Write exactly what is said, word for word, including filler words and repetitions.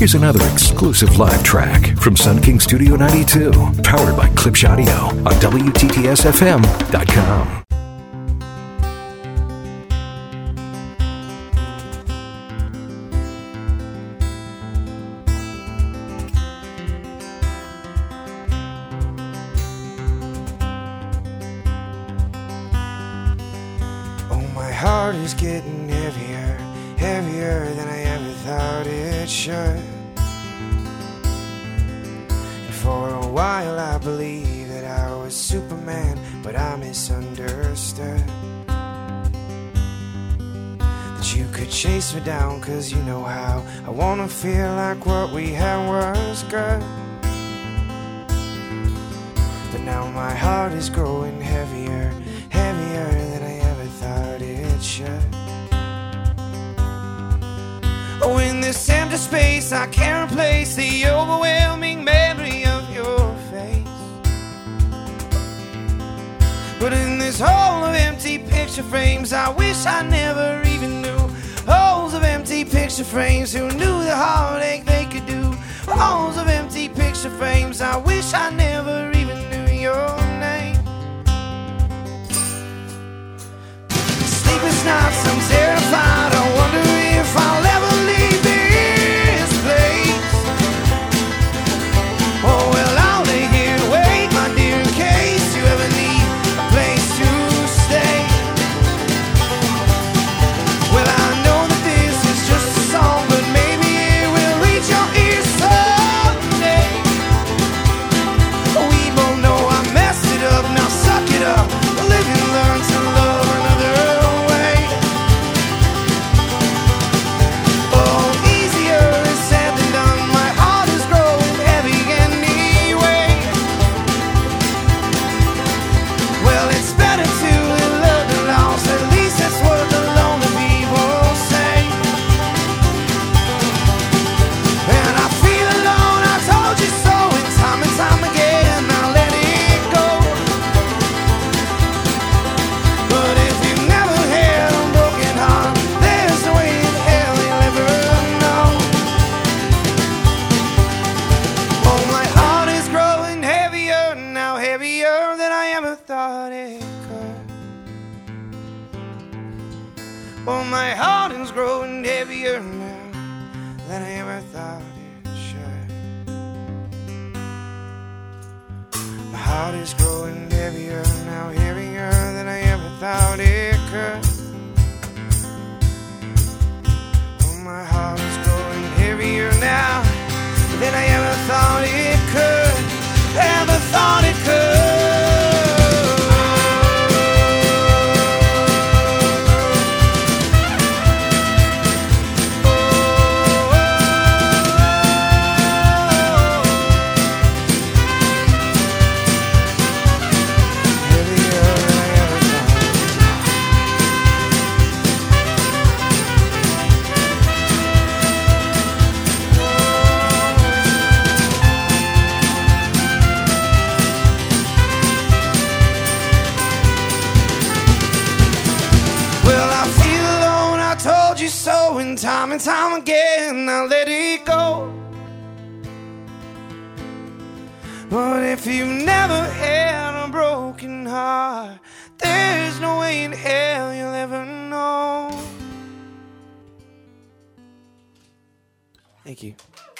Here's another exclusive live track from Sun King Studio ninety-two, powered by Klipsch Audio on W T T S F M dot com. My heart is getting heavier, heavier than I ever thought it should. And for a while I believed that I was Superman, but I misunderstood that you could chase me down, cause you know how I wanna feel like what we had was good. But now my heart is growing heavier, heavier than I ever thought it should. Oh, in this empty space I can't replace the overwhelming memory of your face. But in this hole of empty picture frames, I wish I never even knew. Holes of empty picture frames, who knew the heartache they could do. Holes of empty picture frames, I wish I never even knew your name. Sleepless nights, I'm terrified, I wonder if I'll ever leave this place. Oh, well, I'll lay here and wait, my dear, in case you ever need a place to stay. Well, I know that this is just a song, but maybe it will reach your ears someday. We both know I messed it up, now suck it up. Live and learn to love another way. Oh, easier is said than done. My heart is growing heavy anyway. Well, it's better to live love than lost. At least that's what the lonely people say. And I feel alone, I told you so, and time and time again I let it go. But if you never had a broken heart, there's no way in hell you'll ever know. Oh, my heart is growing heavier now, heavier than I ever thought it could. Oh, my heart is growing heavier now than I ever thought it should. My heart is growing heavier now, heavier than I ever thought it could. Oh, my heart is growing heavier now than I ever thought it could, ever thought it could. Well, I feel alone, I told you so, and time and time again I let it go. But if you've never had a broken heart, there's no way in hell you'll ever know. Thank you.